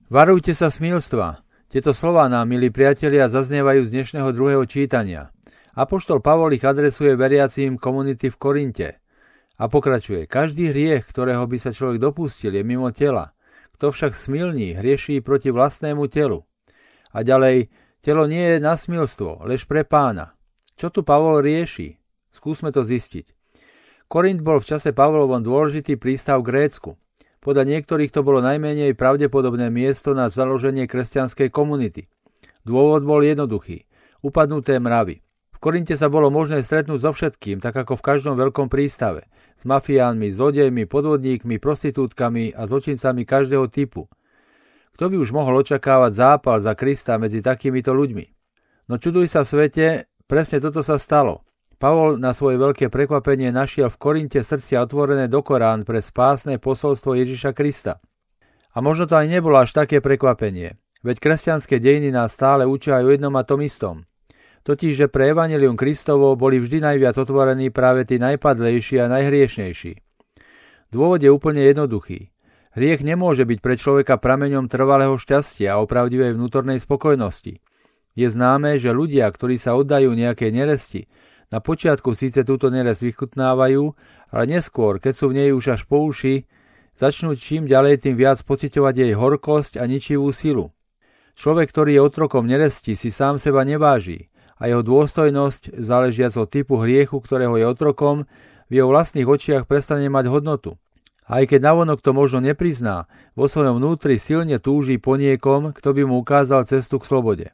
Varujte sa smilstva. Tieto slová nám, milí priatelia, zaznievajú z dnešného druhého čítania. Apoštol Pavol ich adresuje veriacím komunity v Korinte. A pokračuje: každý hriech, ktorého by sa človek dopustil, je mimo tela. Kto však smilní, hrieší proti vlastnému telu. A ďalej: telo nie je na smilstvo, lež pre Pána. Čo tu Pavol rieši? Skúsme to zistiť. Korint bol v čase Pavlovom dôležitý prístav v Grécku. Podľa niektorých to bolo najmenej pravdepodobné miesto na založenie kresťanskej komunity. Dôvod bol jednoduchý: upadnuté mravy. V Korinte sa bolo možné stretnúť so všetkým, tak ako v každom veľkom prístave. S mafiánmi, zlodejmi, podvodníkmi, prostitútkami a zločincami každého typu. Kto by už mohol očakávať zápal za Krista medzi takýmito ľuďmi? No čuduj sa svete, presne toto sa stalo. Pavol na svoje veľké prekvapenie našiel v Korinte srdcia otvorené do Korán pre spásne posolstvo Ježiša Krista. A možno to aj nebolo až také prekvapenie, veď kresťanské dejiny nás stále učia aj o jednom a tom istom. Totiž, že pre evanjelium Kristovo boli vždy najviac otvorení práve tí najpadlejší a najhriešnejší. Dôvod je úplne jednoduchý. Hriech nemôže byť pre človeka prameňom trvalého šťastia a opravdivej vnútornej spokojnosti. Je známe, že ľudia, ktorí sa oddajú nejakej neresti, na počiatku síce túto neresť vychutnávajú, ale neskôr, keď sú v nej už až po uši, začnú čím ďalej tým viac pociťovať jej horkosť a ničivú silu. Človek, ktorý je otrokom neresti, si sám seba neváži a jeho dôstojnosť, záležiac od typu hriechu, ktorého je otrokom, v jeho vlastných očiach prestane mať hodnotu. A aj keď navonok to možno neprizná, vo svojom vnútri silne túži po niekom, kto by mu ukázal cestu k slobode.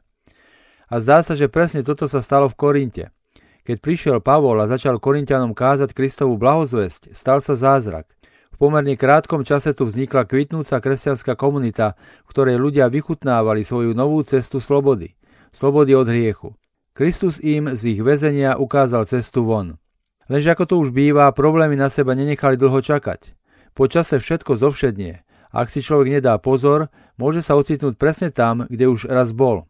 A zdá sa, že presne toto sa stalo v Korinte. Keď prišiel Pavol a začal Korinťanom kázať Kristovu blahozvesť, stal sa zázrak. V pomerne krátkom čase tu vznikla kvitnúca kresťanská komunita, v ktorej ľudia vychutnávali svoju novú cestu slobody. Slobody od hriechu. Kristus im z ich väzenia ukázal cestu von. Lenže ako to už býva, problémy na seba nenechali dlho čakať. Po čase všetko zovšednie. Ak si človek nedá pozor, môže sa ocitnúť presne tam, kde už raz bol.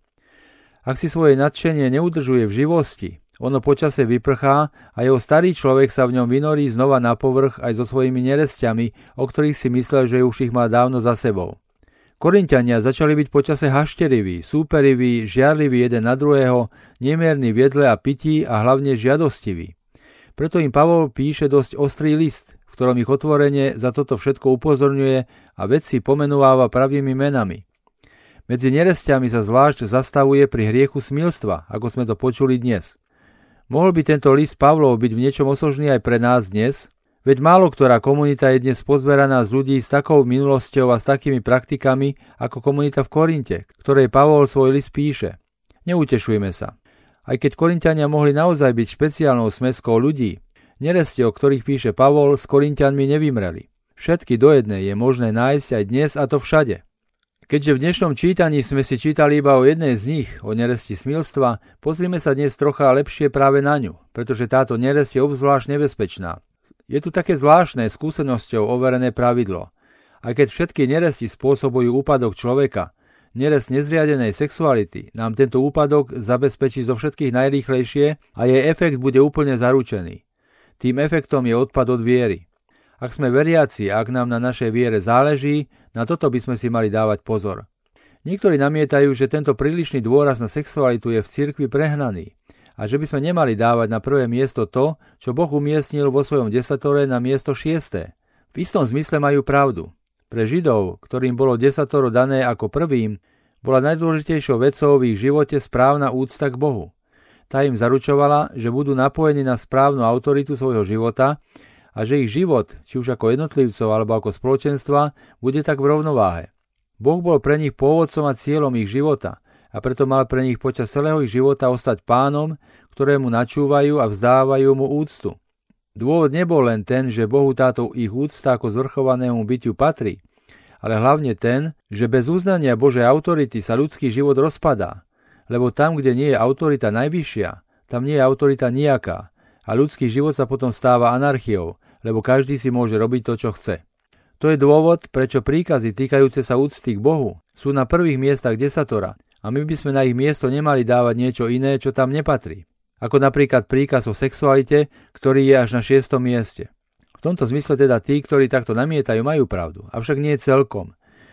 Ak si svoje nadšenie neudržuje v živosti, ono počase vyprchá a jeho starý človek sa v ňom vynorí znova na povrch aj so svojimi neresťami, o ktorých si myslel, že už ich má dávno za sebou. Korinťania začali byť počase hašteriví, súperiví, žiarliví jeden na druhého, nemierni v jedle a pití a hlavne žiadostiví. Preto im Pavol píše dosť ostrý list, v ktorom ich otvorene za toto všetko upozorňuje a veci pomenúváva pravými menami. Medzi neresťami sa zvlášť zastavuje pri hriechu smilstva, ako sme to počuli dnes. Mohol by tento list Pavlov byť v niečom osožný aj pre nás dnes? Veď málo ktorá komunita je dnes pozberaná z ľudí s takou minulosťou a s takými praktikami ako komunita v Korinte, ktorej Pavol svoj list píše. Neutešujme sa. Aj keď Korinťania mohli naozaj byť špeciálnou smeskou ľudí, neresti, o ktorých píše Pavol, s Korinťanmi nevymreli. Všetky do jednej je možné nájsť aj dnes a to všade. Keďže v dnešnom čítaní sme si čítali iba o jednej z nich, o neresti smilstva, pozrime sa dnes trocha lepšie práve na ňu, pretože táto neresť je obzvlášť nebezpečná. Je tu také zvláštne skúsenosťou overené pravidlo. Aj keď všetky neresti spôsobujú úpadok človeka, neresť nezriadenej sexuality nám tento úpadok zabezpečí zo všetkých najrýchlejšie a jej efekt bude úplne zaručený. Tým efektom je odpad od viery. Ak sme veriaci a ak nám na našej viere záleží, na toto by sme si mali dávať pozor. Niektorí namietajú, že tento prílišný dôraz na sexualitu je v cirkvi prehnaný a že by sme nemali dávať na prvé miesto to, čo Boh umiestnil vo svojom desatore na miesto 6. V istom zmysle majú pravdu. Pre Židov, ktorým bolo desatoro dané ako prvým, bola najdôležitejšou vecou v ich živote správna úcta k Bohu. Tá im zaručovala, že budú napojení na správnu autoritu svojho života a že ich život, či už ako jednotlivcov alebo ako spoločenstva, bude tak v rovnováhe. Boh bol pre nich pôvodcom a cieľom ich života a preto mal pre nich počas celého ich života ostať pánom, ktorému načúvajú a vzdávajú mu úctu. Dôvod nebol len ten, že Bohu táto ich úcta ako zvrchovanému bytiu patrí, ale hlavne ten, že bez uznania Božej autority sa ľudský život rozpadá, lebo tam, kde nie je autorita najvyššia, tam nie je autorita nijaká a ľudský život sa potom stáva anarchiou, lebo každý si môže robiť to, čo chce. To je dôvod, prečo príkazy týkajúce sa úcty k Bohu sú na prvých miestach desatora a my by sme na ich miesto nemali dávať niečo iné, čo tam nepatrí. Ako napríklad príkaz o sexualite, ktorý je až na 6. mieste. V tomto zmysle teda tí, ktorí takto namietajú, majú pravdu, avšak nie celkom.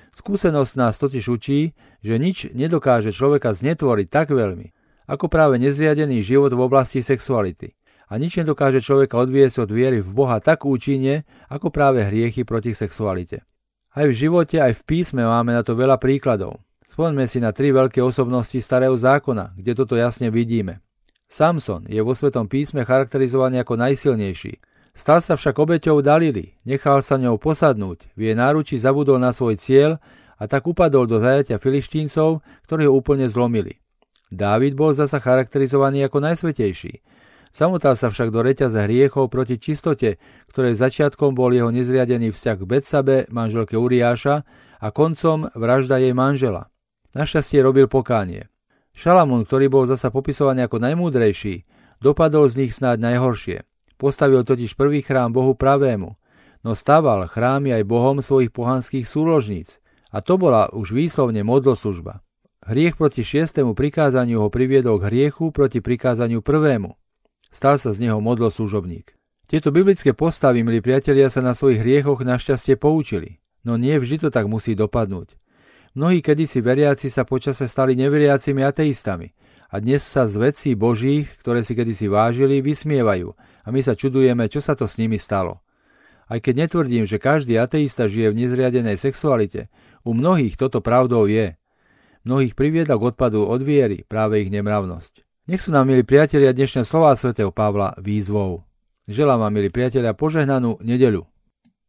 Skúsenosť nás totiž učí, že nič nedokáže človeka znetvoriť tak veľmi, ako práve nezriadený život v oblasti sexuality. A nič nedokáže človeka odviesť od viery v Boha tak účinne, ako práve hriechy proti sexualite. Aj v živote, aj v písme máme na to veľa príkladov. Spomeňme si na 3 veľké osobnosti Starého zákona, kde toto jasne vidíme. Samson je vo Svetom písme charakterizovaný ako najsilnejší. Stal sa však obeťou Dalily, nechal sa ňou posadnúť, v jej náručí zabudol na svoj cieľ a tak upadol do zajatia Filištíncov, ktorí ho úplne zlomili. Dávid bol zasa charakterizovaný ako najsvätejší. Samotal sa však do reťaze hriechov proti čistote, ktorej začiatkom bol jeho nezriadený vzťah k Betsabe, manželke Uriáša, a koncom vražda jej manžela. Našťastie robil pokánie. Šalamún, ktorý bol zasa popisovaný ako najmúdrejší, dopadol z nich snáď najhoršie. Postavil totiž prvý chrám Bohu pravému, no staval chrámy aj bohom svojich pohanských súložníc, a to bola už výslovne modloslužba. Hriech proti 6. prikázaniu ho priviedol k hriechu proti prikázaniu 1. Stal sa z neho modloslužobník. Tieto biblické postavy, milí priatelia, sa na svojich hriechoch našťastie poučili, no nie vždy to tak musí dopadnúť. Mnohí kedysi veriaci sa počase stali neveriacimi ateistami a dnes sa z vecí Božích, ktoré si kedysi vážili, vysmievajú a my sa čudujeme, čo sa to s nimi stalo. Aj keď netvrdím, že každý ateista žije v nezriadenej sexualite, u mnohých toto pravdou je. Mnohých priviedla k odpadu od viery práve ich nemravnosť. Nech sú nám, milí priatelia, dnešné slová svätého Pavla výzvou. Želám vám, milí priatelia, požehnanú nedeľu.